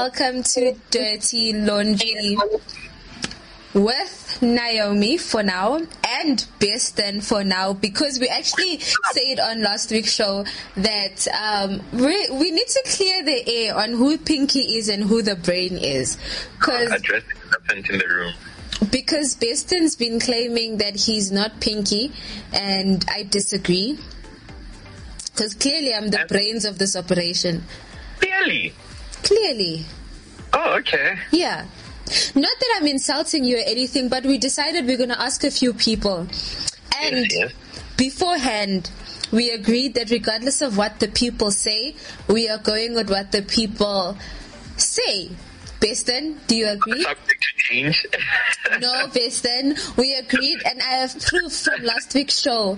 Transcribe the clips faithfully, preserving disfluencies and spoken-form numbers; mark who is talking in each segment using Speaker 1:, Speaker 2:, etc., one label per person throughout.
Speaker 1: welcome to Dirty Laundry with Naomi for now and Beston for now, because we actually said on last week's show that um, we, we need to clear the air on who Pinky is and who the brain is.
Speaker 2: Cause address the elephant in the room.
Speaker 1: Because Beston's been claiming that he's not Pinky, and I disagree. Because clearly I'm the brains of this operation.
Speaker 2: Clearly?
Speaker 1: Clearly.
Speaker 2: Oh, okay.
Speaker 1: Yeah. Not that I'm insulting you or anything, but we decided we're going to ask a few people. And
Speaker 2: yes, yes.
Speaker 1: beforehand, we agreed that regardless of what the people say, we are going with what the people say. Beston, do you agree?
Speaker 2: Subject to change.
Speaker 1: No, Beston, we agreed, and I have proof from last week's show.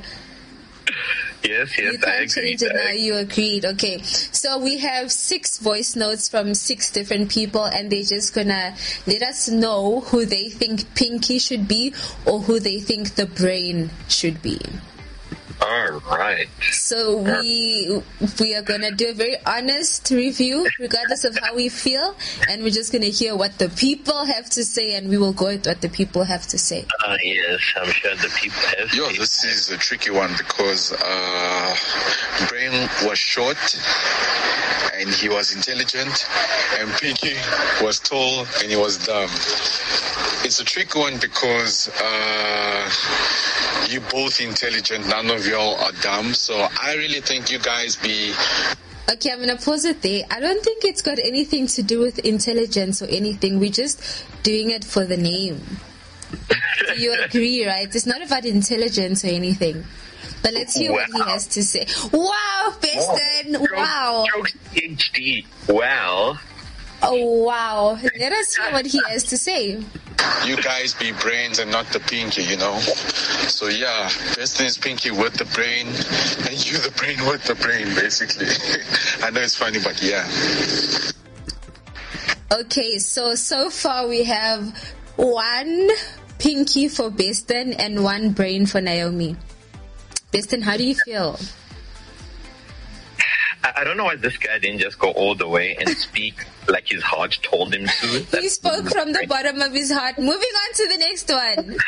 Speaker 2: Yes, yes,
Speaker 1: you can't
Speaker 2: I agree.
Speaker 1: change it now. You agreed. Okay. So we have six voice notes from six different people, and they're just gonna let us know who they think Pinky should be or who they think the brain should be.
Speaker 2: All right.
Speaker 1: So we we are gonna do a very honest review, regardless of how we feel, and we're just gonna hear what the people have to say, and we will go with what the people have to say.
Speaker 2: Ah, uh, yes, I'm sure the people have.
Speaker 3: Yo, this is a tricky one because uh, Brain was short and he was intelligent, and Pinky was tall and he was dumb. It's a tricky one because uh, you're both intelligent, none of y'all are dumb, so I really think you guys be...
Speaker 1: Okay, I'm going to pause it there. I don't think it's got anything to do with intelligence or anything. We're just doing it for the name. So you agree, right? It's not about intelligence or anything. But let's hear wow. what he has to say. Wow, Beston!
Speaker 2: Oh,
Speaker 1: wow!
Speaker 2: Jokes PhD. Wow.
Speaker 1: Oh, wow. Let us hear what he has to say.
Speaker 3: You guys be brains and not the Pinky, you know? So yeah, Beston is Pinky with the brain, and you the brain with the brain, basically. I know it's funny, but yeah.
Speaker 1: Okay, so, so far we have one Pinky for Beston and one brain for Naomi. Beston, how do you feel?
Speaker 2: I don't know why this guy didn't just go all the way and speak like his heart told him to.
Speaker 1: He That's spoke from the bottom of his heart. Moving on to the next one.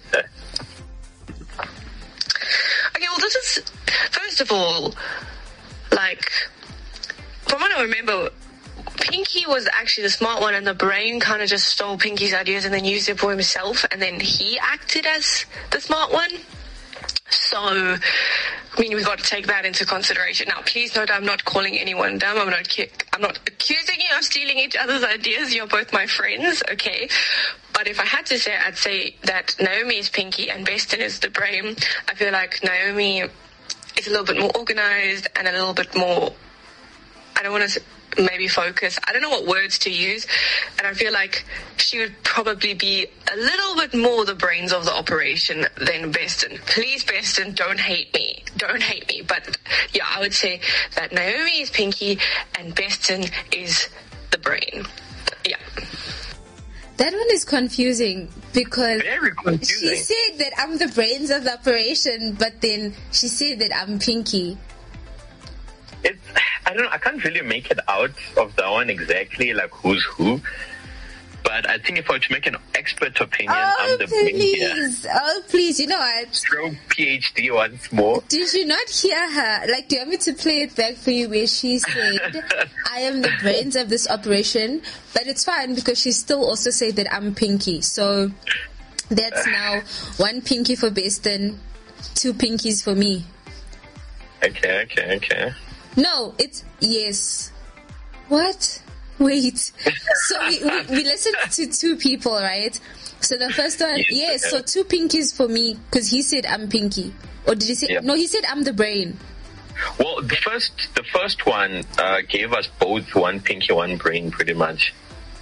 Speaker 4: Okay, well, this is, first of all, like, from what I remember, Pinky was actually the smart one, and the brain kind of just stole Pinky's ideas and then used it for himself, and then he acted as the smart one. So, I mean, we've got to take that into consideration. Now, please note, I'm not calling anyone dumb. I'm not, I'm not accusing you of stealing each other's ideas. You're both my friends, okay? But if I had to say, I'd say that Naomi is Pinky and Beston is the brain. I feel like Naomi is a little bit more organized and a little bit more, I don't want to maybe focus. I don't know what words to use. And I feel like she would probably be a little bit more the brains of the operation than Beston. Please, Beston, don't hate me. Don't hate me. But yeah, I would say that Naomi is Pinky and Beston is the brain. Yeah.
Speaker 1: That one is confusing because
Speaker 2: Very confusing.
Speaker 1: She said that I'm the brains of the operation, but then she said that I'm Pinky.
Speaker 2: It's, I don't know, I can't really make it out of that one exactly, like who's who. But I think if I were to make an expert opinion,
Speaker 1: oh,
Speaker 2: I'm the brain here.
Speaker 1: Please. Oh, please, you know what?
Speaker 2: Throw PhD once more.
Speaker 1: Did you not hear her? Like, do you want me to play it back for you where she said, I am the brains of this operation? But it's fine because she still also said that I'm Pinky. So that's now one Pinky for Beston, two Pinkies for me.
Speaker 2: Okay, okay, okay.
Speaker 1: No, it's yes. What? Wait. So we, we, we listened to two people, right? So the first one, yes, yes so two Pinkies for me, because he said I'm Pinky. Or did he say, yep. No, he said I'm the brain.
Speaker 2: Well, the first the first one uh, gave us both one Pinky, one brain, pretty much.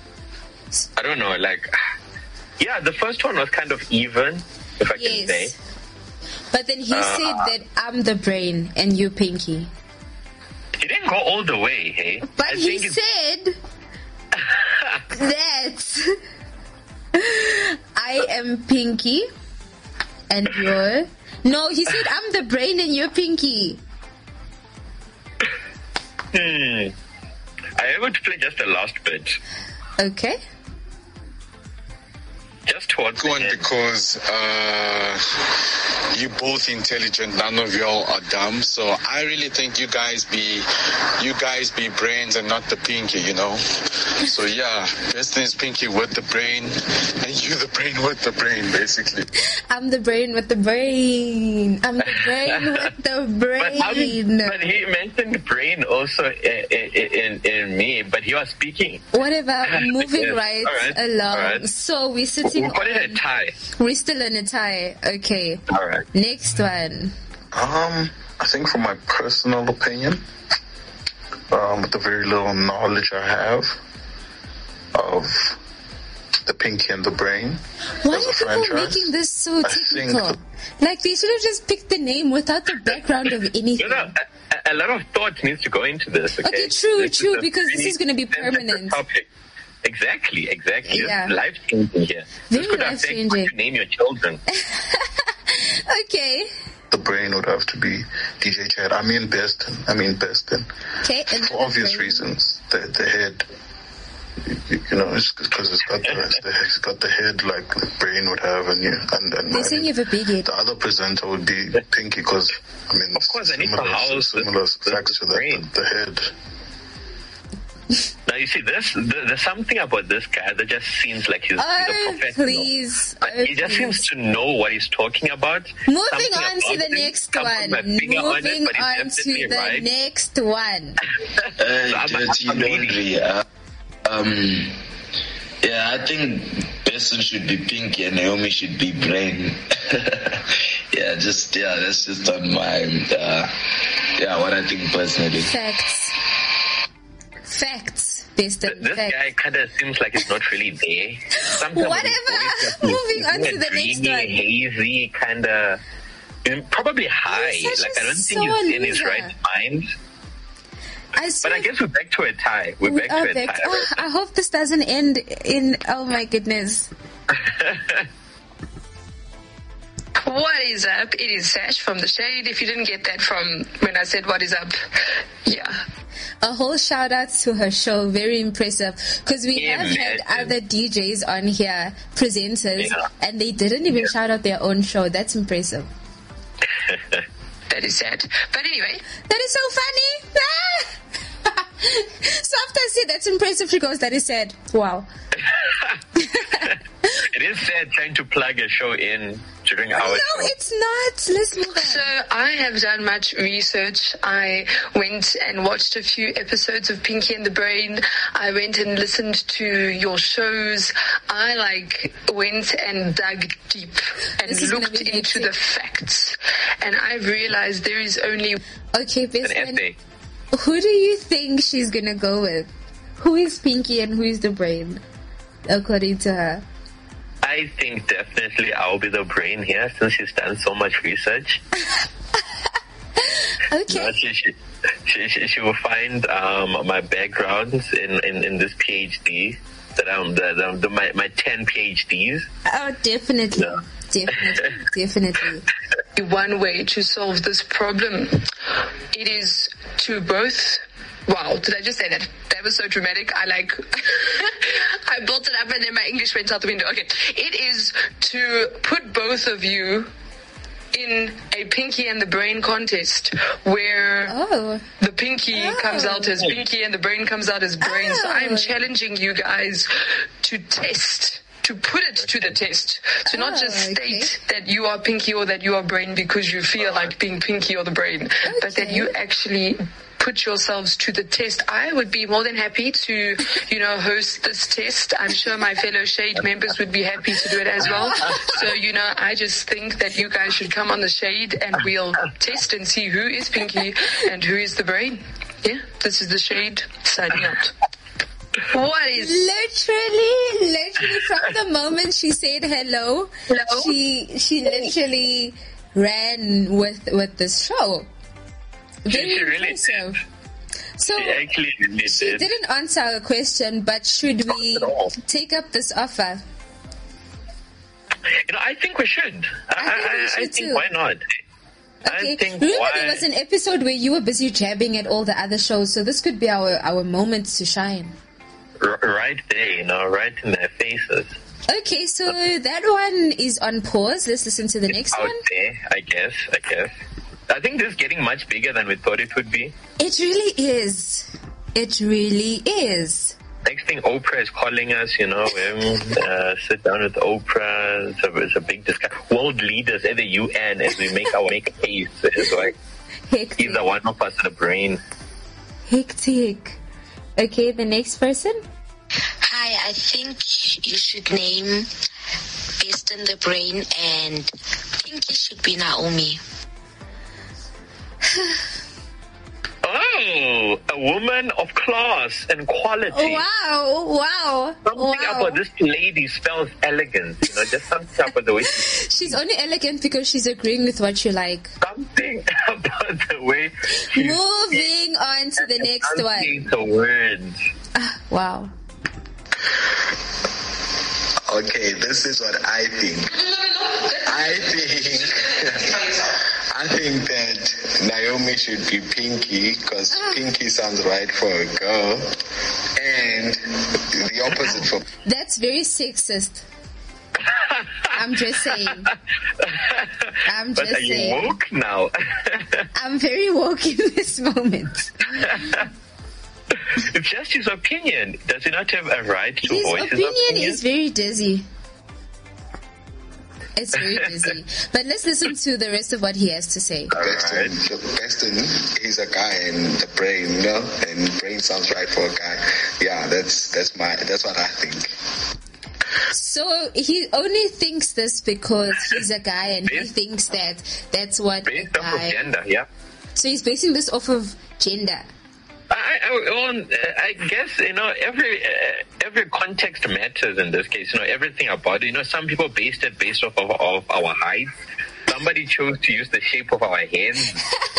Speaker 2: I don't know, like, yeah, the first one was kind of even, if I
Speaker 1: yes.
Speaker 2: can say.
Speaker 1: But then he
Speaker 2: uh,
Speaker 1: said that I'm the brain and you Pinky.
Speaker 2: He didn't go all the way, hey?
Speaker 1: But
Speaker 2: I
Speaker 1: he
Speaker 2: think
Speaker 1: said that I am Pinky and you're... No, he said I'm the brain and you're Pinky.
Speaker 2: Hmm. I would play just the last bit.
Speaker 1: Okay.
Speaker 2: Just towards
Speaker 3: One
Speaker 2: the end.
Speaker 3: because uh, you both intelligent. None of y'all are dumb. So I really think you guys be, you guys be brains and not the pinky. You know. So yeah, Justin is pinky with the brain, and you the brain with the brain, basically.
Speaker 1: I'm the brain with the brain. I'm the brain with the
Speaker 2: But, how did-
Speaker 1: brain.
Speaker 2: but he mentioned brain also in, in, in me, but he was speaking.
Speaker 1: Whatever. Moving
Speaker 2: Yes.
Speaker 1: right
Speaker 2: All right.
Speaker 1: along.
Speaker 2: All right.
Speaker 1: So we're sitting
Speaker 2: We'll put it in a
Speaker 1: on.
Speaker 2: tie.
Speaker 1: We're still in a tie. Okay.
Speaker 2: All right.
Speaker 1: Next one.
Speaker 5: Um, I think from my personal opinion, um, with the very little knowledge I have of the Pinky and the Brain
Speaker 1: Why
Speaker 5: as
Speaker 1: are
Speaker 5: a
Speaker 1: people
Speaker 5: franchise,
Speaker 1: making this so
Speaker 5: I think
Speaker 1: technical?
Speaker 5: the-
Speaker 1: Like, they should have just picked the name without the background of anything.
Speaker 2: You know, a, a lot of thought needs to go into this. Okay,
Speaker 1: Okay, true,
Speaker 2: This is
Speaker 1: true,
Speaker 2: a
Speaker 1: because this
Speaker 2: really
Speaker 1: is gonna be
Speaker 2: sensitive
Speaker 1: permanent.
Speaker 2: Topic. Exactly, exactly.
Speaker 1: Yeah.
Speaker 2: It's life changing here.
Speaker 1: Very
Speaker 2: This could affect what
Speaker 1: life-changing.
Speaker 2: you name your children.
Speaker 1: Okay.
Speaker 5: the Brain would have to be D J Chad. I mean Beston. I mean Beston.
Speaker 1: Okay. and
Speaker 5: For obvious
Speaker 1: brain.
Speaker 5: reasons. The the head, you, you know, it's because it's got the it's got the head like the Brain would have, and you and and
Speaker 1: They're saying you have a big head.
Speaker 5: the other presenter would be Pinky because I mean,
Speaker 2: Of course, I need to
Speaker 5: similar,
Speaker 2: house
Speaker 5: similar
Speaker 2: the- the-
Speaker 5: facts to
Speaker 2: the
Speaker 5: that.
Speaker 2: brain.
Speaker 5: The, the head.
Speaker 2: Now you see, this th- there's something about this guy that just seems like he's, he's a
Speaker 1: Oh,
Speaker 2: professional.
Speaker 1: please.
Speaker 2: But
Speaker 1: Oh,
Speaker 2: he just
Speaker 1: please.
Speaker 2: seems to know what he's talking about.
Speaker 1: Moving
Speaker 2: Something
Speaker 1: on to
Speaker 2: about
Speaker 1: the
Speaker 2: him,
Speaker 1: next
Speaker 2: can't put
Speaker 1: one.
Speaker 2: my finger on it,
Speaker 1: Moving
Speaker 2: but he's
Speaker 1: on to
Speaker 2: definitely
Speaker 1: the
Speaker 2: right.
Speaker 1: next one.
Speaker 6: Uh,
Speaker 2: I'm-
Speaker 6: dirty
Speaker 2: I'm reading.
Speaker 6: laundry. Uh, um, yeah, I think Besson should be Pinky and Naomi should be Brain. yeah, just yeah, that's just on my uh, yeah, what I think personally.
Speaker 1: Facts. Facts. Based on
Speaker 2: This
Speaker 1: facts.
Speaker 2: guy kind of seems like he's not really there. Sometimes
Speaker 1: Whatever.
Speaker 2: he's always
Speaker 1: Moving on
Speaker 2: kinda
Speaker 1: to the next
Speaker 2: dreamy,
Speaker 1: one.
Speaker 2: hazy, kind of probably high.
Speaker 1: He's such
Speaker 2: Like
Speaker 1: a
Speaker 2: I don't think
Speaker 1: sore
Speaker 2: he's in his
Speaker 1: loser.
Speaker 2: right mind.
Speaker 1: I
Speaker 2: But I
Speaker 1: swear-
Speaker 2: guess we're back to a tie. We're
Speaker 1: we
Speaker 2: back
Speaker 1: are
Speaker 2: to a
Speaker 1: back.
Speaker 2: tie.
Speaker 1: Oh, I hope this doesn't end in. Oh my goodness.
Speaker 4: What is up? It is Sash from The Shade. If you didn't get that from when I said what is up, yeah.
Speaker 1: A whole shout out to her show. Very impressive. Because we have had
Speaker 2: Imagine.
Speaker 1: other D Js on here, presenters,
Speaker 2: Yeah.
Speaker 1: and they didn't even shout out their own show. That's impressive.
Speaker 4: That is sad. But anyway,
Speaker 1: That is so funny. Ah! So after I said that's impressive, she goes, that is sad. Wow.
Speaker 2: It is sad trying to plug a show in during our
Speaker 1: No,
Speaker 2: show.
Speaker 1: it's not. Let's move on.
Speaker 4: so I have done much research. I went and watched a few episodes of Pinky and the Brain. I went and listened to your shows. I like went and dug deep and
Speaker 1: This is gonna
Speaker 4: looked
Speaker 1: be
Speaker 4: into
Speaker 1: hectic.
Speaker 4: the facts. And I've realized there is only
Speaker 1: Okay, best
Speaker 2: An
Speaker 1: friend,
Speaker 2: essay.
Speaker 1: who do you think she's gonna go with? Who is Pinky and who is the Brain? According to her.
Speaker 2: I think definitely I'll be the brain here since she's done so much research.
Speaker 1: Okay.
Speaker 2: No, she, she, she, she, she will find um, my backgrounds in, in, in this PhD that I'm the, the, the my, my ten PhDs.
Speaker 1: Oh, definitely.
Speaker 2: Yeah.
Speaker 1: Definitely. Definitely.
Speaker 4: one way to solve this problem. It is to both. Wow, did I just say that? That was so dramatic. I like, I built it up and then my English went out the window. Okay. It is to put both of you in a Pinky and the Brain contest where
Speaker 1: Oh.
Speaker 4: the Pinky
Speaker 1: Oh.
Speaker 4: comes out as Pinky and the Brain comes out as Brain. So I
Speaker 1: Oh.
Speaker 4: am challenging you guys to test, to put it to the test. To not just
Speaker 1: Oh,
Speaker 4: state that you are Pinky or that you are Brain because you feel like being Pinky or the Brain, but that
Speaker 1: Okay.
Speaker 4: you actually put yourselves to the test. I would be more than happy to, you know, host this test. I'm sure my fellow Shade members would be happy to do it as well. So, you know, I just think that you guys should come on the Shade and we'll test and see who is Pinky and who is the Brain. Yeah, this is the Shade signing out. What is...
Speaker 1: Literally, literally from the moment she said hello,
Speaker 4: Hello?
Speaker 1: she she literally ran with with this show. Very
Speaker 2: she really
Speaker 1: impressive. So
Speaker 2: She actually really
Speaker 1: she
Speaker 2: did.
Speaker 1: didn't answer our question, but should we
Speaker 2: Not at all.
Speaker 1: take up this offer?
Speaker 2: You know, I think we should. I,
Speaker 1: I think we
Speaker 2: I, I
Speaker 1: should
Speaker 2: think
Speaker 1: too.
Speaker 2: why not?
Speaker 1: Okay.
Speaker 2: I think
Speaker 1: Remember
Speaker 2: why,
Speaker 1: there was an episode where you were busy jabbing at all the other shows, so this could be our, our moment to shine.
Speaker 2: r- right there, you know, right in their faces.
Speaker 1: Okay, so that one is on pause. Let's listen to the next
Speaker 2: Out
Speaker 1: one.
Speaker 2: there, I guess, I guess. I think this is getting much bigger than we thought it would be.
Speaker 1: It really is. It really is.
Speaker 2: Next thing, Oprah is calling us, you know, um, uh, sit down with Oprah. It's a, it's a big discussion. World leaders at the U N as we make our make a case. It's like
Speaker 1: Hectic.
Speaker 2: either one of us in the brain.
Speaker 1: Hectic. Okay, the next person.
Speaker 7: Hi, I think you should name Best in the Brain and Pinky should be Naomi.
Speaker 2: Oh, a woman of class and quality.
Speaker 1: Wow, wow,
Speaker 2: Something
Speaker 1: wow.
Speaker 2: about this lady spells elegance, you know, just something about the way she,
Speaker 1: She's only elegant because she's agreeing with what you like.
Speaker 2: something about the way she
Speaker 1: Moving on to the next one.
Speaker 2: enunciates the words.
Speaker 1: Ah, wow.
Speaker 3: Okay, this is what I think. I think I think that Naomi should be Pinky because Pinky sounds right for a girl, and the opposite for.
Speaker 1: That's very sexist. I'm just saying. I'm
Speaker 2: But
Speaker 1: just
Speaker 2: are you
Speaker 1: saying.
Speaker 2: woke now?
Speaker 1: I'm very woke in this moment.
Speaker 2: It's just his opinion. Does he not have a right to
Speaker 1: His
Speaker 2: voice
Speaker 1: opinion
Speaker 2: his opinion?
Speaker 1: is very dizzy. It's very dizzy. But let's listen to the rest of what he has to say.
Speaker 3: Beston, Beston, he's a guy in the brain, you know, and brain sounds right for a guy. Yeah, that's that's my that's what I think.
Speaker 1: So he only thinks this because he's a guy and he
Speaker 2: Based-
Speaker 1: thinks that that's what a
Speaker 2: Based off of
Speaker 1: guy...
Speaker 2: gender, yeah.
Speaker 1: So he's basing this off of gender.
Speaker 2: I, I, well, I guess, you know, every uh, every context matters in this case. You know, everything about it. You know, some people based it based off of, of our height. Somebody chose to use the shape of our heads.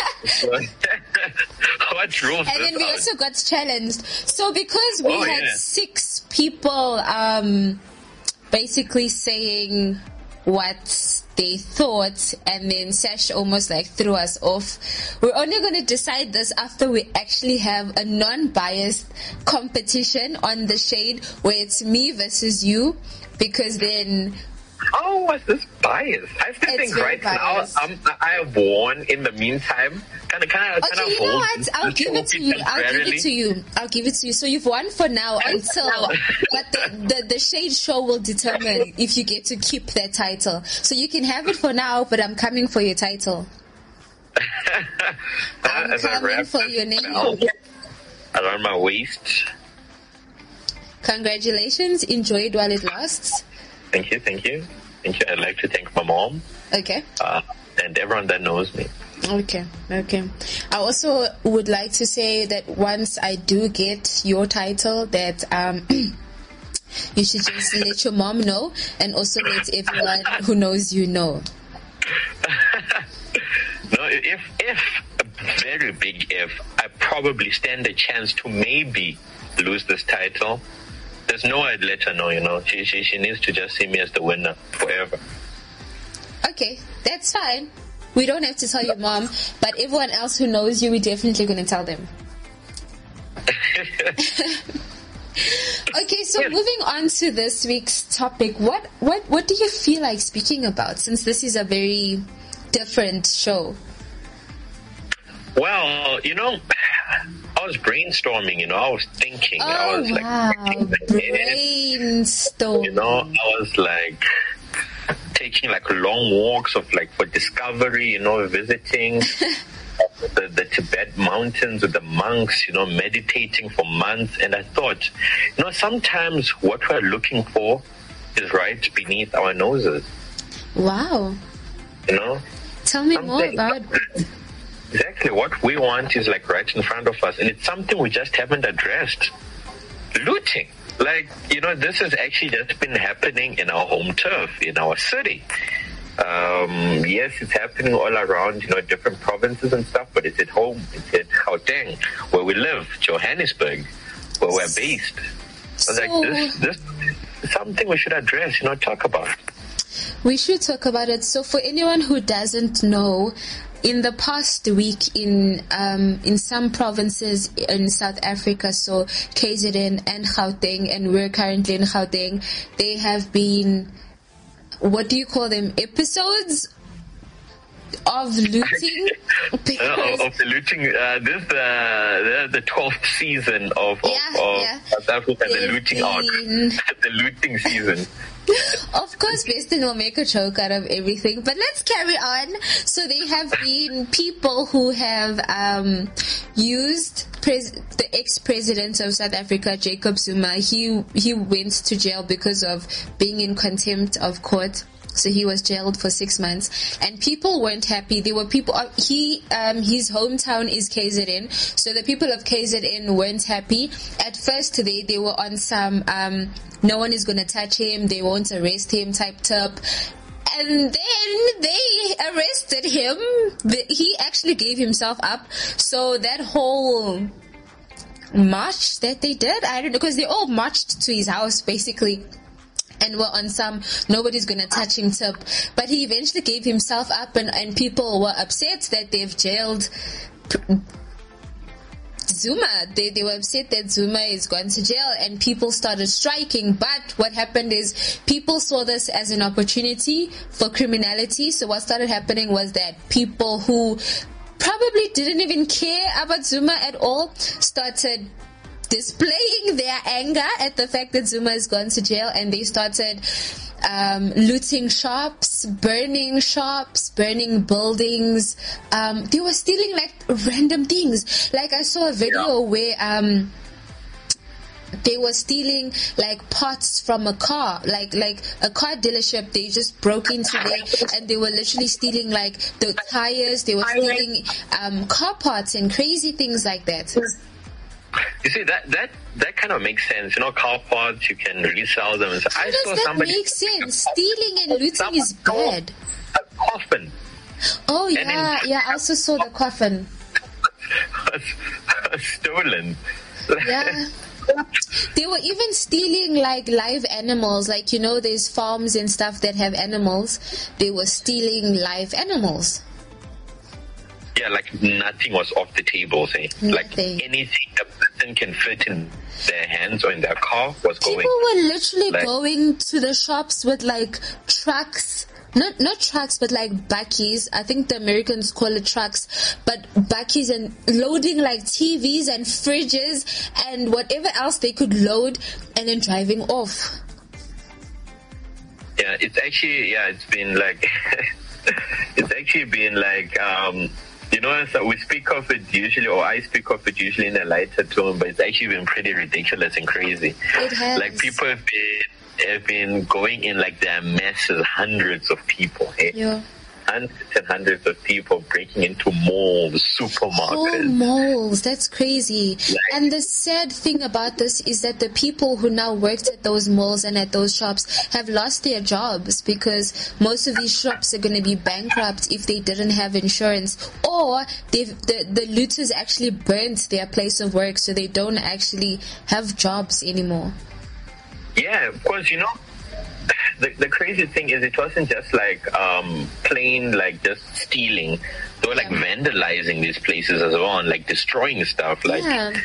Speaker 2: What rules
Speaker 1: And then
Speaker 2: this
Speaker 1: we
Speaker 2: out?
Speaker 1: also got challenged. So because we
Speaker 2: Oh,
Speaker 1: had
Speaker 2: yeah.
Speaker 1: six people um, basically saying what they thought, and then Sash almost like threw us off, we're only going to decide this after we actually have a non-biased competition on the shade where it's me versus you, because then...
Speaker 2: How was this biased? I still
Speaker 1: It's
Speaker 2: think
Speaker 1: very
Speaker 2: right
Speaker 1: biased.
Speaker 2: now um, I have won in the meantime. Can I, can I, can
Speaker 1: Okay,
Speaker 2: I
Speaker 1: you know
Speaker 2: hold
Speaker 1: what? I'll
Speaker 2: this
Speaker 1: give it to
Speaker 2: trophy
Speaker 1: you. I'll give
Speaker 2: temporarily?
Speaker 1: it to you. I'll give it to you. So you've won for now until, but the, the, the Shade Show will determine if you get to keep that title. So you can have it for now, but I'm coming for your title. I'm
Speaker 2: As I
Speaker 1: coming
Speaker 2: wrap
Speaker 1: for
Speaker 2: this
Speaker 1: your name.
Speaker 2: belt around my waist.
Speaker 1: Congratulations. Enjoy it while it lasts.
Speaker 2: Thank you, thank you. Thank you. I'd like to thank my mom
Speaker 1: Okay.
Speaker 2: uh, and everyone that knows me.
Speaker 1: Okay, okay. I also would like to say that once I do get your title, that um, you should just let your mom know, and also let everyone who knows you know.
Speaker 2: No, if, if, a very big if, I probably stand a chance to maybe lose this title. There's no way I'd let her know, you know. She, she, she needs to just see me as the winner forever.
Speaker 1: Okay, that's fine. We don't have to tell your mom, but everyone else who knows you, we're definitely going to tell them. Okay, so moving on to this week's topic, what, what, what do you feel like speaking about, since this is a very different show?
Speaker 2: Well, you know, I was brainstorming, you know, I was thinking.
Speaker 1: Oh,
Speaker 2: I was like,
Speaker 1: wow.
Speaker 2: thinking like,
Speaker 1: Brainstorm.
Speaker 2: you know, I was like taking like long walks of like for discovery, you know, visiting the, the Tibet mountains with the monks, you know, meditating for months. And I thought, you know, sometimes what we're looking for is right beneath our noses,
Speaker 1: Wow.
Speaker 2: you know.
Speaker 1: Tell me more
Speaker 2: Something-
Speaker 1: about
Speaker 2: Exactly. What we want is like right in front of us, and it's something we just haven't addressed. Looting. Like, you know, this has actually just been happening in our home turf, in our city. Um, yes, it's happening all around, you know, different provinces and stuff, but it's at home. It's at Gauteng, where we live, Johannesburg, where we're based. So, like, this, this is something we should address, you know, talk about.
Speaker 1: We should talk about it. So for anyone who doesn't know, in the past week in um, in some provinces in South Africa, so K Z N and Gauteng, and we're currently in Gauteng, they have been, what do you call them, episodes of looting?
Speaker 2: uh, of the looting. Uh, this uh, the, the twelfth season of, of,
Speaker 1: Yeah,
Speaker 2: of
Speaker 1: yeah.
Speaker 2: South Africa, the
Speaker 1: They've
Speaker 2: looting arc,
Speaker 1: been-
Speaker 2: the looting season.
Speaker 1: Of course, Beston will make a joke out of everything, but let's carry on. So there have been people who have um, used pres- the ex-president of South Africa, Jacob Zuma. He he went to jail because of being in contempt of court. So he was jailed for six months, and people weren't happy. There were people. Uh, he um, his hometown is K Z N, so the people of K Z N weren't happy. At first, they they were on some um, no one is gonna touch him, they won't arrest him type tip. And then they arrested him. The- He actually gave himself up. So that whole march that they did, I don't know, because they all marched to his house basically, and were on some nobody's gonna touch him tip. But he eventually gave himself up, and, and people were upset that they've jailed Zuma. They, they were upset that Zuma is gone to jail, and people started striking. But what happened is people saw this as an opportunity for criminality. So what started happening was that people who probably didn't even care about Zuma at all started displaying their anger at the fact that Zuma has gone to jail, and they started um, looting shops, burning shops, burning buildings. Um, they were stealing like random things. Like I saw a video
Speaker 2: Yeah.
Speaker 1: where um, they were stealing like parts from a car, like like a car dealership. They just broke into there, and they were literally stealing like the tires. They were stealing um, car parts and crazy things like that.
Speaker 2: You see, that that that kind of makes sense. You know, car parts, you can resell them. So
Speaker 1: How
Speaker 2: I
Speaker 1: does
Speaker 2: saw
Speaker 1: that
Speaker 2: somebody
Speaker 1: make sense? Stealing and looting
Speaker 2: Someone
Speaker 1: is bad.
Speaker 2: A coffin
Speaker 1: Oh
Speaker 2: And
Speaker 1: yeah,
Speaker 2: then-
Speaker 1: yeah. I also saw the coffin.
Speaker 2: was stolen.
Speaker 1: Yeah. They were even stealing like live animals. Like, you know, there's farms and stuff that have animals. They were stealing live animals.
Speaker 2: Yeah, like nothing was off the table, say. Like
Speaker 1: Nothing.
Speaker 2: anything a person can fit in their hands or in their car was going.
Speaker 1: People were literally
Speaker 2: Like-
Speaker 1: going to the shops with like trucks. Not not trucks, but like bakkies. I think the Americans call it trucks, but bakkies, and loading like T Vs and fridges and whatever else they could load, and then driving off.
Speaker 2: Yeah, it's actually, yeah, it's been like, it's actually been like, um, you know, so we speak of it usually, or I speak of it usually in a lighter tone, but it's actually been pretty ridiculous and crazy.
Speaker 1: It has.
Speaker 2: Like people have been, have been going in like their masses, hundreds of people, eh?
Speaker 1: Yeah.
Speaker 2: Hundreds and hundreds of people breaking into malls,
Speaker 1: Whole
Speaker 2: supermarkets.
Speaker 1: malls, that's crazy.
Speaker 2: Like-
Speaker 1: And the sad thing about this is that the people who now worked at those malls and at those shops have lost their jobs, because most of these shops are going to be bankrupt if they didn't have insurance, or they've, the, the looters actually burnt their place of work, so they don't actually have jobs anymore.
Speaker 2: Yeah, of course, you know, the, the crazy thing is it wasn't just like um, plain, like just stealing. They were like
Speaker 1: Yeah.
Speaker 2: vandalizing these places as well, and like destroying stuff. Like,
Speaker 1: Yeah.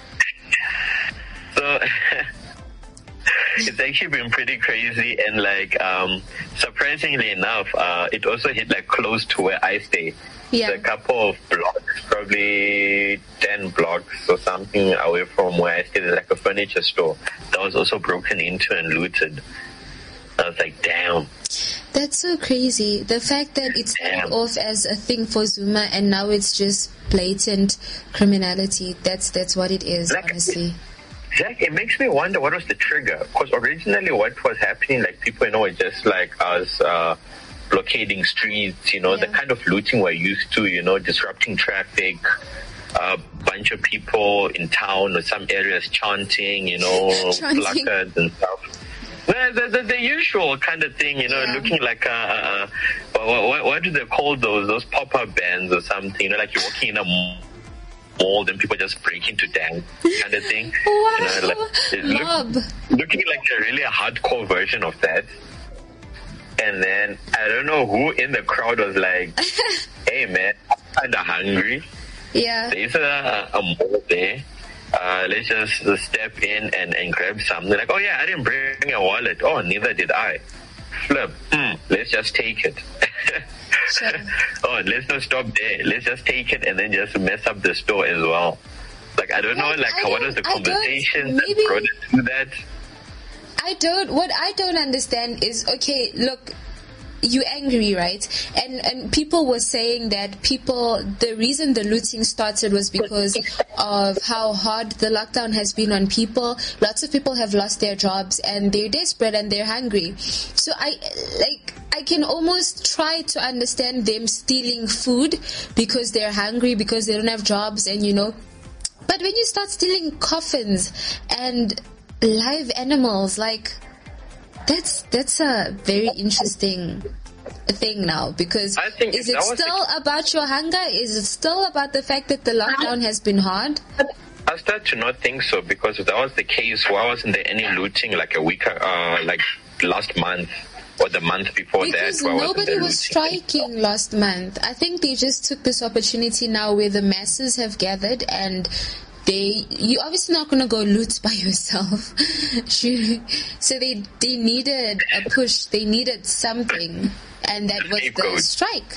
Speaker 2: so it's actually been pretty crazy, and like um, surprisingly enough, uh, it also hit like close to where I stay.
Speaker 1: Yeah.
Speaker 2: It's a couple of blocks, probably ten blocks or something away from where I stay. There's like a furniture store that was also broken into and looted. I was like, damn.
Speaker 1: That's so crazy. The fact that it started
Speaker 2: Damn.
Speaker 1: off as a thing for Zuma and now it's just blatant criminality. That's that's what it is,
Speaker 2: Like-
Speaker 1: honestly.
Speaker 2: Jack, it makes me wonder what was the trigger. Because originally what was happening, like people, you know, were just like us uh, blockading streets, you know, the
Speaker 1: Yeah.
Speaker 2: kind of looting we're used to, you know, disrupting traffic. A bunch of people in town or some areas chanting, you know,
Speaker 1: Chanting.
Speaker 2: placards and stuff. Well, the, the, the usual kind of thing, you know,
Speaker 1: Yeah.
Speaker 2: looking like a, a, a what, what, what do they call those? Those pop-up bands or something, you know, like you're walking in a mall, then people just break into dance kind of thing.
Speaker 1: Wow.
Speaker 2: You know, like, it look-
Speaker 1: Mob.
Speaker 2: looking like a really a hardcore version of that. And then I don't know who in the crowd was like, hey man, I'm kinda hungry.
Speaker 1: Yeah.
Speaker 2: There's a, a mall there. Uh, let's just uh, step in and, and grab something. Like, oh yeah, I didn't bring a wallet. Oh, neither did I. Flip. Mm, let's just take it.
Speaker 1: Sure.
Speaker 2: Oh, let's not stop there. Let's just take it and then just mess up the store as well. Like, I don't
Speaker 1: What?
Speaker 2: know, like,
Speaker 1: I
Speaker 2: what
Speaker 1: don't-
Speaker 2: was the
Speaker 1: I don't-
Speaker 2: conversation that
Speaker 1: maybe-
Speaker 2: brought it to that?
Speaker 1: I don't, what I don't understand is, okay, look, you're angry, right? And and people were saying that people, the reason the looting started was because of how hard the lockdown has been on people. Lots of people have lost their jobs and they're desperate and they're hungry. So I, like, I can almost try to understand them stealing food because they're hungry, because they don't have jobs, and you know. But when you start stealing coffins and live animals, like, that's that's a very interesting thing now, because
Speaker 2: I think
Speaker 1: is
Speaker 2: if
Speaker 1: it
Speaker 2: that was the-
Speaker 1: still about your hunger? Is it still about the fact that the lockdown has been hard?
Speaker 2: I start to not think so, because if that was the case, why wasn't there any looting like a week, uh, like last month or the month before
Speaker 1: Because
Speaker 2: that? Why wasn't
Speaker 1: nobody
Speaker 2: there
Speaker 1: was
Speaker 2: looting?
Speaker 1: striking last month. I think they just took this opportunity now where the masses have gathered, and they, you're obviously not going to go loot by yourself. So they they needed a push. They needed something, and that was the
Speaker 2: Scapegoat.
Speaker 1: strike.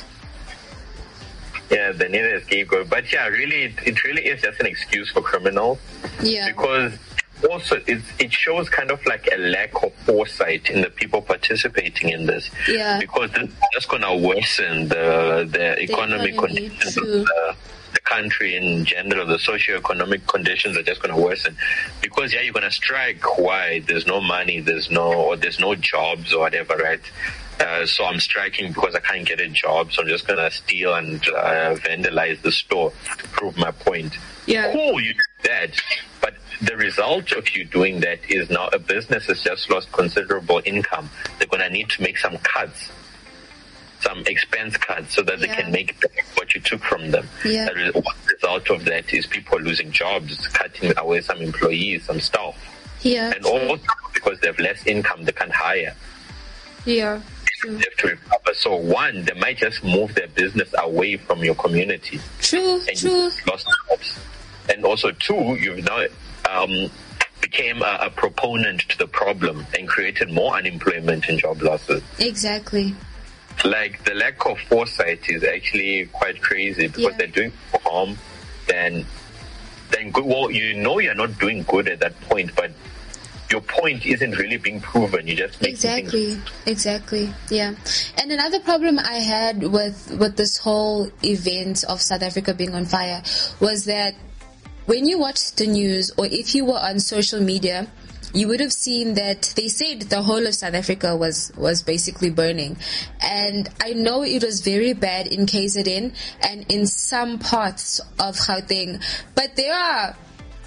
Speaker 2: Yeah, they needed a scapegoat. But yeah, really, it, it really is just an excuse for criminals.
Speaker 1: Yeah.
Speaker 2: Because also it, it shows kind of like a lack of foresight in the people participating in this.
Speaker 1: Yeah.
Speaker 2: Because this is just going to worsen the, the economic
Speaker 1: economy,
Speaker 2: conditions of
Speaker 1: true.
Speaker 2: the, the country in general. The socio-economic conditions are just going to worsen. Because, yeah, you're going to strike. Why? There's no money, there's no, or there's no jobs or whatever, right? Uh, so I'm striking because I can't get a job, so I'm just going to steal and uh, vandalize the store to prove my point.
Speaker 1: Yeah.
Speaker 2: Cool, you do that. But the result of you doing that is now a business has just lost considerable income. They're going to need to make some cuts, some expense cuts, so that they
Speaker 1: Yeah.
Speaker 2: can make back what you took from them.
Speaker 1: Yeah.
Speaker 2: The re- one result of that is people losing jobs, cutting away some employees, some staff.
Speaker 1: Yeah.
Speaker 2: And also because they have less income, they can't hire.
Speaker 1: Yeah.
Speaker 2: They have to recover. So one, they might just move their business away from your community.
Speaker 1: True.
Speaker 2: And
Speaker 1: True.
Speaker 2: you've lost jobs. And also two, you've now um, became a, a proponent to the problem and created more unemployment and job losses.
Speaker 1: Exactly.
Speaker 2: Like, the lack of foresight is actually quite crazy, because
Speaker 1: Yeah.
Speaker 2: they're doing harm. Then, then good. Well, you know you're not doing good at that point, but your point isn't really being proven. You just make
Speaker 1: Exactly, exactly, yeah. And another problem I had with with this whole event of South Africa being on fire was that when you watch the news, or if you were on social media, you would have seen that they said the whole of South Africa was, was basically burning. And I know it was very bad in K Z N and in some parts of Gauteng, but there are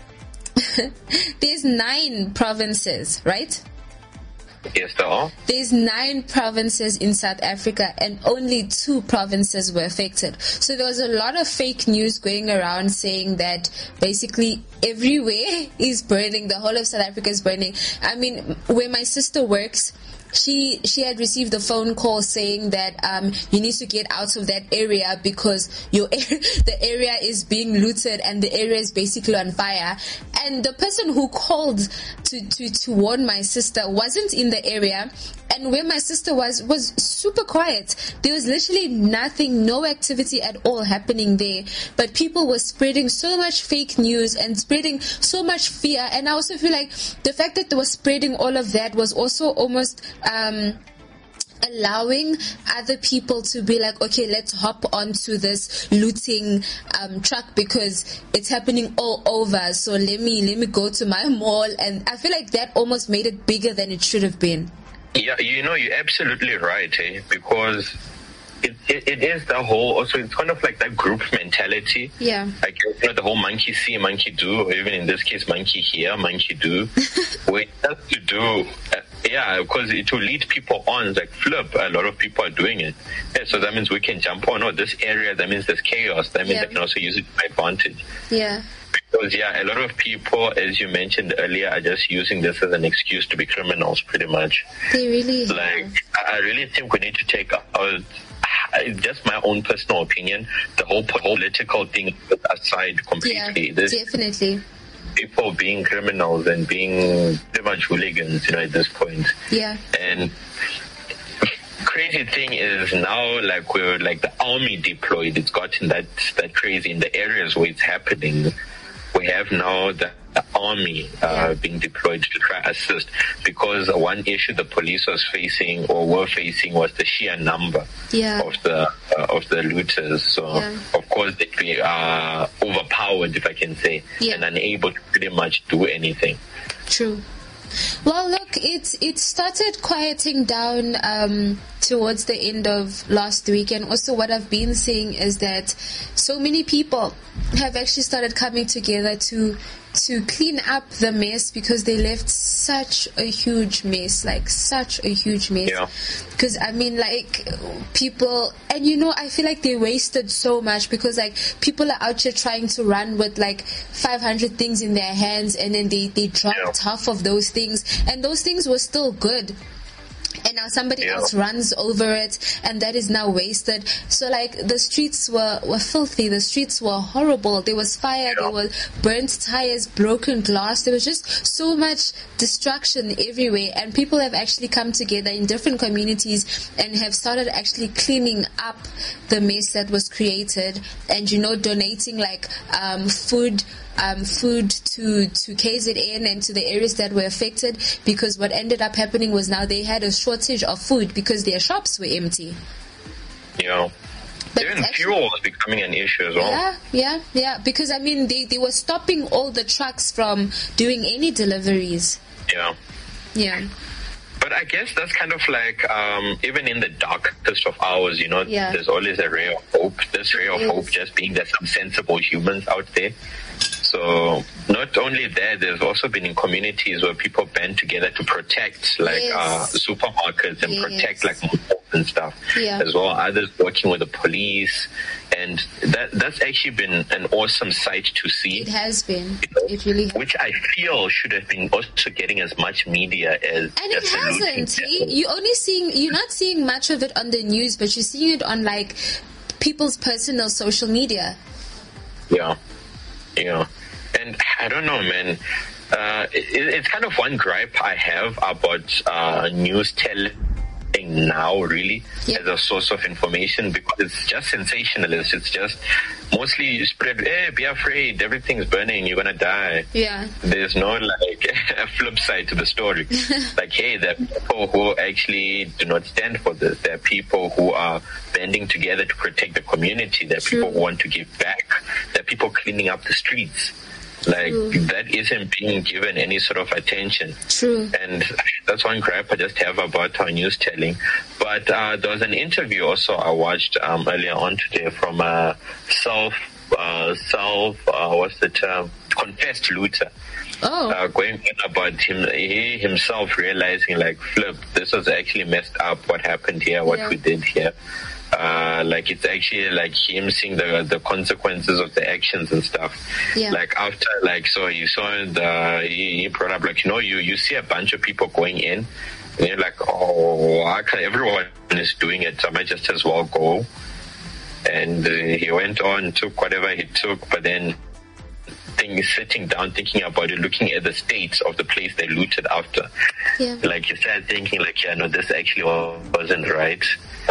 Speaker 1: there's nine provinces, right?
Speaker 2: Yes, there are.
Speaker 1: There's nine provinces in South Africa and only two provinces were affected. So there was a lot of fake news going around saying that basically everywhere is burning, the whole of South Africa is burning. I mean, where my sister works, she she had received a phone call saying that um you need to get out of that area because your the area is being looted and the area is basically on fire. And the person who called to to to warn my sister wasn't in the area, and where my sister was was super quiet. There was literally nothing, no activity at all happening there, but people were spreading so much fake news and spreading so much fear. And I also feel like the fact that they were spreading all of that was also almost um allowing other people to be like, okay, let's hop onto this looting um truck because it's happening all over, so let me let me go to my mall. And I feel like that almost made it bigger than it should have been.
Speaker 2: Yeah, you know, you're absolutely right, eh? Because it, it, it is the whole, also it's kind of like that group mentality.
Speaker 1: Yeah.
Speaker 2: Like, you know, the whole monkey see, monkey do, or even in this case, monkey hear, monkey do. Where it has to do, uh, yeah, because it will lead people on. It's like, flip, a lot of people are doing it. Yeah, so that means we can jump on, oh, this area, that means there's chaos. That means
Speaker 1: Yeah.
Speaker 2: I can also use it to my advantage.
Speaker 1: Yeah.
Speaker 2: Because, yeah, a lot of people, as you mentioned earlier, are just using this as an excuse to be criminals, pretty much.
Speaker 1: They really have.
Speaker 2: Like, I really think we need to take out, just my own personal opinion, the whole political thing aside completely.
Speaker 1: Yeah,
Speaker 2: There's
Speaker 1: definitely.
Speaker 2: people being criminals and being pretty much hooligans, you know, at this point.
Speaker 1: Yeah.
Speaker 2: And crazy thing is now, like, we're like the army deployed. It's gotten that that crazy in the areas where it's happening. We have now the, the army uh,
Speaker 1: Yeah.
Speaker 2: being deployed to try assist, because one issue the police was facing or were facing was the sheer number
Speaker 1: Yeah.
Speaker 2: of the uh, of the looters. So
Speaker 1: Yeah.
Speaker 2: of course they be uh, overpowered, if I can say,
Speaker 1: Yeah.
Speaker 2: and unable to pretty much do anything.
Speaker 1: True. Well, look, it it started quieting down um, towards the end of last week, and also what I've been seeing is that so many people have actually started coming together to to clean up the mess, because they left such a huge mess, like such a huge mess.
Speaker 2: Yeah.
Speaker 1: Because I mean, like, people, and you know, I feel like they wasted so much, because like people are out here trying to run with like five hundred things in their hands, and then they they dropped
Speaker 2: Yeah.
Speaker 1: half of those things, and those things were still good. And now somebody
Speaker 2: Yeah.
Speaker 1: else runs over it, and that is now wasted. So like the streets were, were filthy, the streets were horrible. There was fire,
Speaker 2: Yeah.
Speaker 1: there was burnt tires, broken glass. There was just so much destruction everywhere, and people have actually come together in different communities and have started actually cleaning up the mess that was created, and, you know, donating like um, food Um, food to, to K Z N and to the areas that were affected, because what ended up happening was now they had a shortage of food because their shops were empty.
Speaker 2: You know,
Speaker 1: But
Speaker 2: even
Speaker 1: actually-
Speaker 2: fuel is becoming an issue as well.
Speaker 1: Yeah, yeah, yeah. Because, I mean, they, they were stopping all the trucks from doing any deliveries.
Speaker 2: Yeah.
Speaker 1: Yeah.
Speaker 2: But I guess that's kind of like, um, even in the darkest of hours, you know,
Speaker 1: Yeah.
Speaker 2: there's always a ray of hope. This ray of
Speaker 1: Yes.
Speaker 2: hope just being there's some sensible humans out there. So not only there, there's also been in communities where people band together to protect, like,
Speaker 1: Yes.
Speaker 2: uh, supermarkets and
Speaker 1: Yes.
Speaker 2: protect, like, malls and stuff.
Speaker 1: Yeah.
Speaker 2: As well, others working with the police. And that that's actually been an awesome sight to see.
Speaker 1: It has been. It really has.
Speaker 2: Which I feel should have been also getting as much media as.
Speaker 1: And it
Speaker 2: just the looting
Speaker 1: hasn't.
Speaker 2: level.
Speaker 1: You only seeing, you're not seeing much of it on the news, but you're seeing it on like people's personal social media.
Speaker 2: Yeah, yeah, and I don't know, man. Uh, it, it's kind of one gripe I have about uh, news telling now, really,
Speaker 1: Yep.
Speaker 2: as a source of information, because it's just sensationalist. It's just mostly you spread, hey, be afraid, everything's burning, you're gonna die.
Speaker 1: Yeah.
Speaker 2: There's no, like, a flip side to the story. Like, hey, there are people who actually do not stand for this. There are people who are banding together to protect the community. There are
Speaker 1: True.
Speaker 2: people who want to give back. There are people cleaning up the streets. Like,
Speaker 1: True.
Speaker 2: that isn't being given any sort of attention.
Speaker 1: True.
Speaker 2: And that's one gripe I just have about our news telling. But uh, there was an interview also I watched um, earlier on today from a self, uh, self, uh, what's the term? Confessed looter.
Speaker 1: Oh.
Speaker 2: Uh, going on about him, he himself realizing, like, flip, this was actually messed up, what happened here, what
Speaker 1: Yeah.
Speaker 2: we did here. Uh, like, it's actually like him seeing the the consequences of the actions and stuff.
Speaker 1: Yeah.
Speaker 2: Like, after, like, so you saw the, he, he brought up, like, you know, you, you see a bunch of people going in, and you're like, oh, I can, everyone is doing it, so I might just as well go. And uh, he went on, took whatever he took, but then thing, sitting down, thinking about it, looking at the state of the place they looted after.
Speaker 1: Yeah.
Speaker 2: Like, you start thinking, like, yeah, no, this actually wasn't right.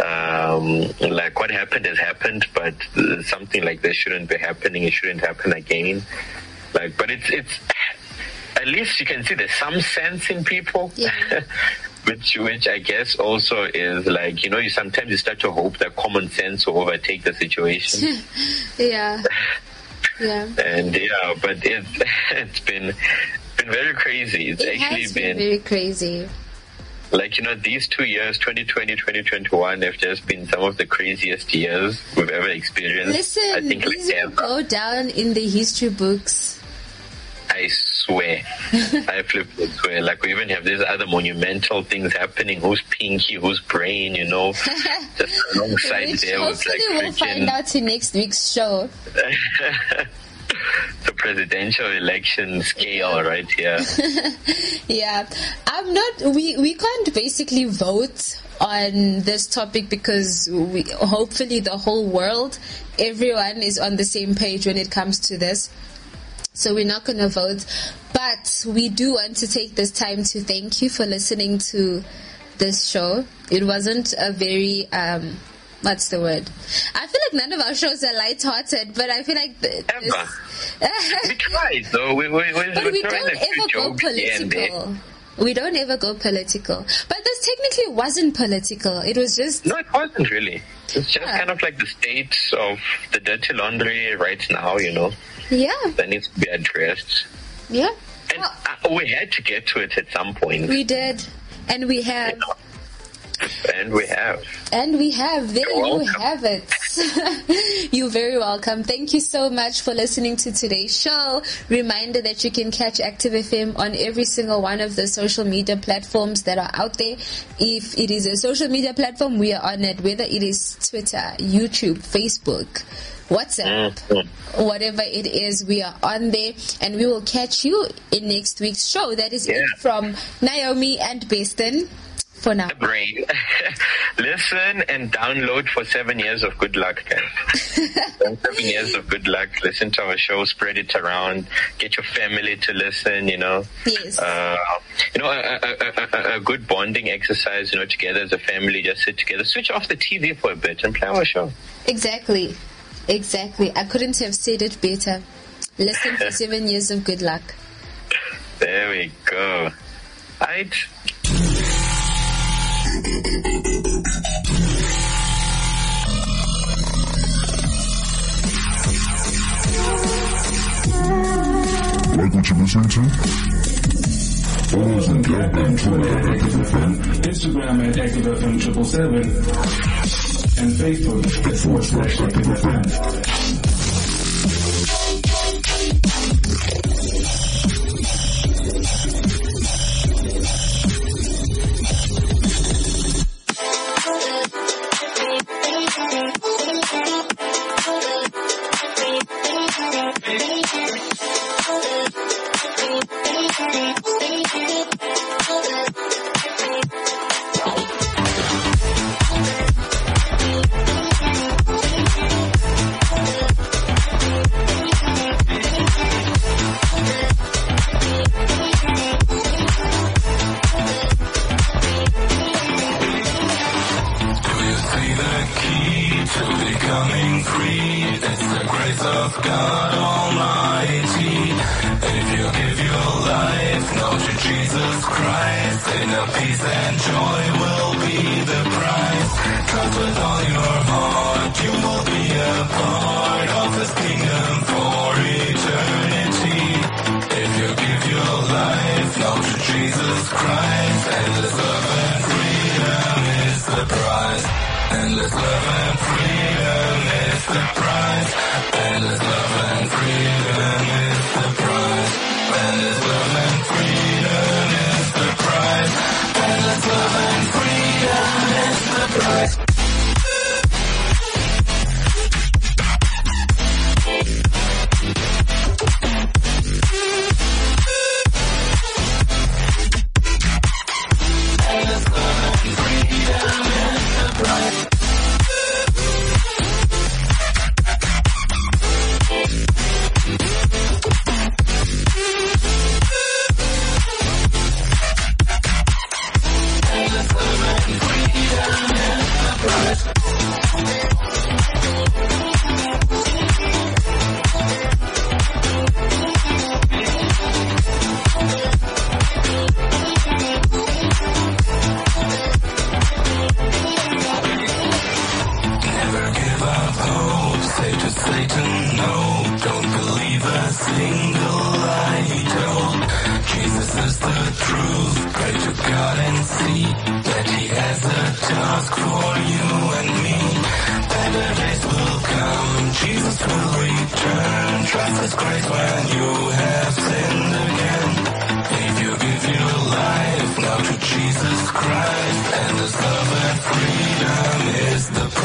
Speaker 2: Um, like, what happened has happened, but uh, something like this shouldn't be happening. It shouldn't happen again. Like, but it's, it's, at least you can see there's some sense in people.
Speaker 1: Yeah.
Speaker 2: Which, which I guess also is like, you know, you sometimes you start to hope that common sense will overtake the situation.
Speaker 1: Yeah. Yeah.
Speaker 2: And yeah, but it's it's been been very crazy. It's
Speaker 1: It
Speaker 2: actually
Speaker 1: has been
Speaker 2: been,
Speaker 1: very crazy.
Speaker 2: like, you know, these two years, twenty twenty, twenty twenty-one, have just been some of the craziest years we've ever experienced.
Speaker 1: Listen,
Speaker 2: I think like
Speaker 1: these will
Speaker 2: ever.
Speaker 1: go down in the history books.
Speaker 2: I swear. I flipped it swear. Like, we even have these other monumental things happening. Who's Pinky? Who's Brain? You know, just alongside
Speaker 1: Which
Speaker 2: there with
Speaker 1: hopefully
Speaker 2: like
Speaker 1: we'll
Speaker 2: freaking.
Speaker 1: find out in next week's show.
Speaker 2: So presidential election scale right here.
Speaker 1: Yeah. I'm not, we, we can't basically vote on this topic because we, hopefully the whole world, everyone is on the same page when it comes to this. So we're not going to vote. But we do want to take this time to thank you for listening to this show. It wasn't a very, um, what's the word? I feel like none of our shows are lighthearted, but I feel like... Th-
Speaker 2: we tried, though. We, we, we,
Speaker 1: but we don't ever go political. We don't ever go political. But this technically wasn't political. It was just...
Speaker 2: No, it wasn't really. It's just yeah. kind of like the state of the dirty laundry right now, you know.
Speaker 1: Yeah.
Speaker 2: That needs to be addressed.
Speaker 1: Yeah.
Speaker 2: And well, uh, we had to get to it at some point.
Speaker 1: We did. And we have.
Speaker 2: You know. And we have.
Speaker 1: And we have. There you have it. You're very welcome. Thank you so much for listening to today's show. Reminder that you can catch Active F M on every single one of the social media platforms that are out there. If it is a social media platform, we are on it. Whether it is Twitter, YouTube, Facebook, WhatsApp, mm-hmm. whatever it is, we are on there. And we will catch you in next week's show. That is yeah. it from Naomi and Beston. For now.
Speaker 2: The brain. Listen and download for seven years of good luck, guys. seven years of good luck. Listen to our show, spread it around, get your family to listen, you know.
Speaker 1: Yes.
Speaker 2: Uh, you know, a, a, a, a good bonding exercise, you know, together as a family, just sit together. Switch off the T V for a bit and play our show.
Speaker 1: Exactly. Exactly. I couldn't have said it better. Listen for seven years of good luck.
Speaker 2: There we go. Right.
Speaker 8: Like what you're listening to? Follow us on Twitter and Twitter at Active F M,
Speaker 9: Instagram at Active F M triple seven, and Facebook at forward slash Active F M.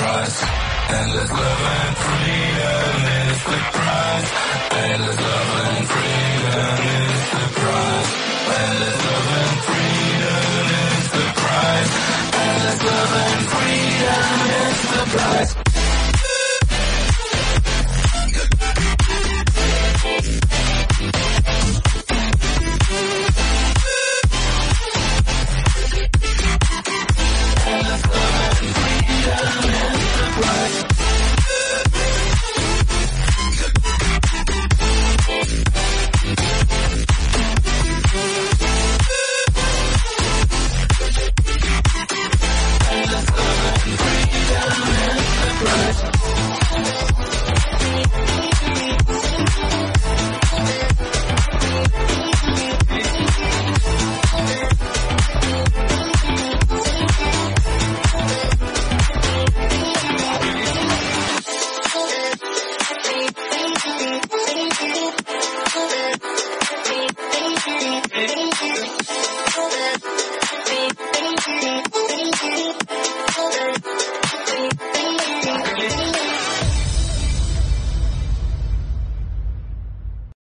Speaker 10: Endless love and freedom is the prize. Endless love and Thank you.